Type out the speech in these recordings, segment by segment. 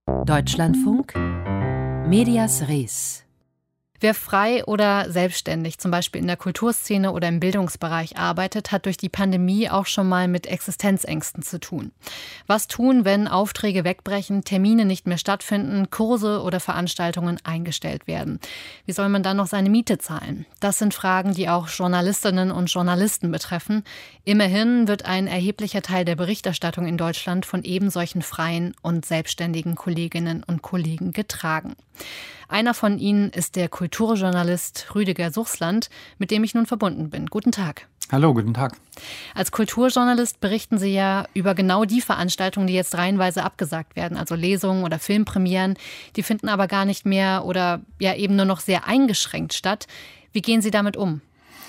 Deutschlandfunk Medias Res. Wer frei oder selbstständig, zum Beispiel in der Kulturszene oder im Bildungsbereich arbeitet, hat durch die Pandemie auch schon mal mit Existenzängsten zu tun. Was tun, wenn Aufträge wegbrechen, Termine nicht mehr stattfinden, Kurse oder Veranstaltungen eingestellt werden? Wie soll man dann noch seine Miete zahlen? Das sind Fragen, die auch Journalistinnen und Journalisten betreffen. Immerhin wird ein erheblicher Teil der Berichterstattung in Deutschland von eben solchen freien und selbstständigen Kolleginnen und Kollegen getragen. Einer von ihnen ist der Kulturjournalist Rüdiger Suchsland, mit dem ich nun verbunden bin. Guten Tag. Hallo, guten Tag. Als Kulturjournalist berichten Sie ja über genau die Veranstaltungen, die jetzt reihenweise abgesagt werden, also Lesungen oder Filmpremieren. Die finden aber gar nicht mehr oder ja eben nur noch sehr eingeschränkt statt. Wie gehen Sie damit um?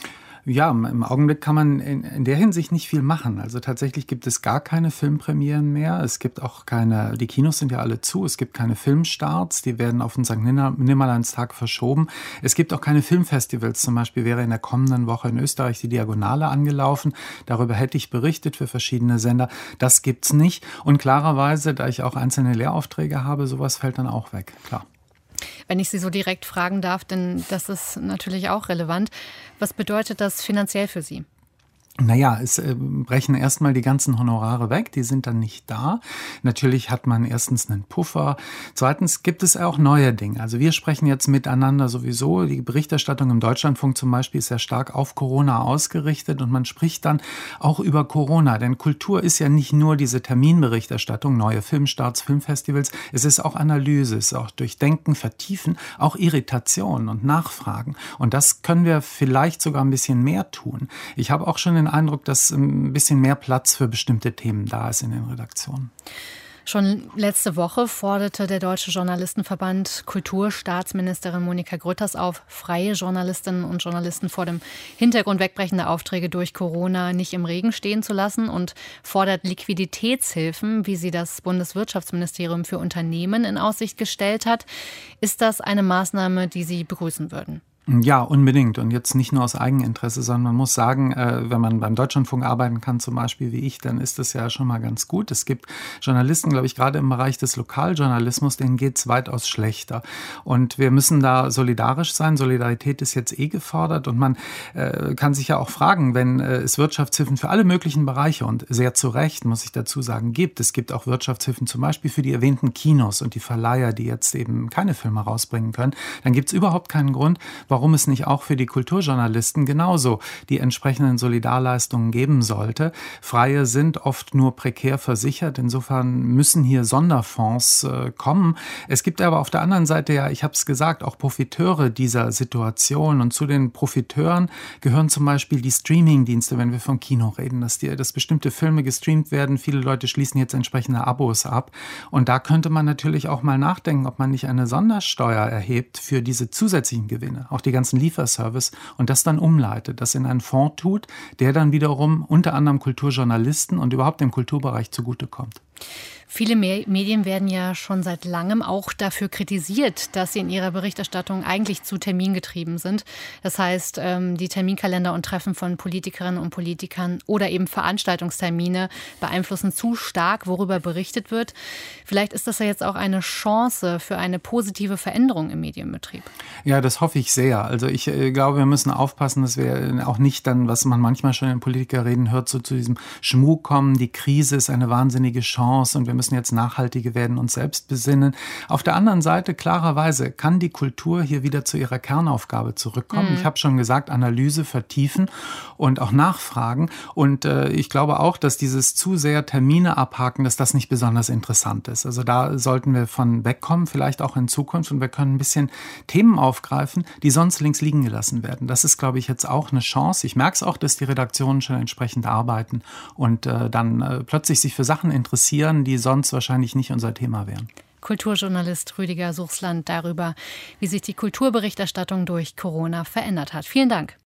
Ja, im Augenblick kann man in der Hinsicht nicht viel machen. Also tatsächlich gibt es gar keine Filmpremieren mehr. Es gibt auch keine, die Kinos sind ja alle zu, es gibt keine Filmstarts, die werden auf den St. Nimmerleinstag verschoben. Es gibt auch keine Filmfestivals, zum Beispiel wäre in der kommenden Woche in Österreich die Diagonale angelaufen. Darüber hätte ich berichtet für verschiedene Sender. Das gibt's nicht. Und klarerweise, da ich auch einzelne Lehraufträge habe, sowas fällt dann auch weg, klar. Wenn ich Sie so direkt fragen darf, denn das ist natürlich auch relevant. Was bedeutet das finanziell für Sie? Naja, es brechen erstmal die ganzen Honorare weg, die sind dann nicht da. Natürlich hat man erstens einen Puffer. Zweitens gibt es auch neue Dinge. Also wir sprechen jetzt miteinander sowieso. Die Berichterstattung im Deutschlandfunk zum Beispiel ist sehr stark auf Corona ausgerichtet und man spricht dann auch über Corona. Denn Kultur ist ja nicht nur diese Terminberichterstattung, neue Filmstarts, Filmfestivals. Es ist auch Analyse, es ist auch Durchdenken, Vertiefen, auch Irritation und Nachfragen. Und das können wir vielleicht sogar ein bisschen mehr tun. Ich habe auch schon den Eindruck, dass ein bisschen mehr Platz für bestimmte Themen da ist in den Redaktionen. Schon letzte Woche forderte der Deutsche Journalistenverband Kulturstaatsministerin Monika Grütters auf, freie Journalistinnen und Journalisten vor dem Hintergrund wegbrechender Aufträge durch Corona nicht im Regen stehen zu lassen und fordert Liquiditätshilfen, wie sie das Bundeswirtschaftsministerium für Unternehmen in Aussicht gestellt hat. Ist das eine Maßnahme, die Sie begrüßen würden? Ja, unbedingt. Und jetzt nicht nur aus Eigeninteresse, sondern man muss sagen, wenn man beim Deutschlandfunk arbeiten kann, zum Beispiel wie ich, dann ist das ja schon mal ganz gut. Es gibt Journalisten, glaube ich, gerade im Bereich des Lokaljournalismus, denen geht's weitaus schlechter. Und wir müssen da solidarisch sein. Solidarität ist jetzt gefordert. Und man kann sich ja auch fragen, wenn es Wirtschaftshilfen für alle möglichen Bereiche und sehr zu Recht, muss ich dazu sagen, gibt. Es gibt auch Wirtschaftshilfen zum Beispiel für die erwähnten Kinos und die Verleiher, die jetzt eben keine Filme rausbringen können. Dann gibt's überhaupt keinen Grund, warum es nicht auch für die Kulturjournalisten genauso die entsprechenden Solidarleistungen geben sollte. Freie sind oft nur prekär versichert. Insofern müssen hier Sonderfonds kommen. Es gibt aber auf der anderen Seite ja, ich habe es gesagt, auch Profiteure dieser Situation. Und zu den Profiteuren gehören zum Beispiel die Streamingdienste, wenn wir vom Kino reden, dass bestimmte Filme gestreamt werden. Viele Leute schließen jetzt entsprechende Abos ab. Und da könnte man natürlich auch mal nachdenken, ob man nicht eine Sondersteuer erhebt für diese zusätzlichen Gewinne. Auch die ganzen Lieferservice und das dann umleitet, das in einen Fonds tut, der dann wiederum unter anderem Kulturjournalisten und überhaupt dem Kulturbereich zugutekommt. Viele Medien werden ja schon seit langem auch dafür kritisiert, dass sie in ihrer Berichterstattung eigentlich zu termingetrieben sind. Das heißt, die Terminkalender und Treffen von Politikerinnen und Politikern oder eben Veranstaltungstermine beeinflussen zu stark, worüber berichtet wird. Vielleicht ist das ja jetzt auch eine Chance für eine positive Veränderung im Medienbetrieb. Ja, das hoffe ich sehr. Also ich glaube, wir müssen aufpassen, dass wir auch nicht dann, was man manchmal schon in Politikerreden hört, so zu diesem Schmuck kommen. Die Krise ist eine wahnsinnige Chance und wir müssen jetzt nachhaltiger werden und selbst besinnen. Auf der anderen Seite, klarerweise, kann die Kultur hier wieder zu ihrer Kernaufgabe zurückkommen. Ich habe schon gesagt, Analyse vertiefen und auch nachfragen. Und ich glaube auch, dass dieses zu sehr Termine abhaken, dass das nicht besonders interessant ist. Also da sollten wir von wegkommen, vielleicht auch in Zukunft. Und wir können ein bisschen Themen aufgreifen, die sonst links liegen gelassen werden. Das ist, glaube ich, jetzt auch eine Chance. Ich merke es auch, dass die Redaktionen schon entsprechend arbeiten und dann plötzlich sich für Sachen interessieren, die sonst wahrscheinlich nicht unser Thema wären. Kulturjournalist Rüdiger Suchsland darüber, wie sich die Kulturberichterstattung durch Corona verändert hat. Vielen Dank.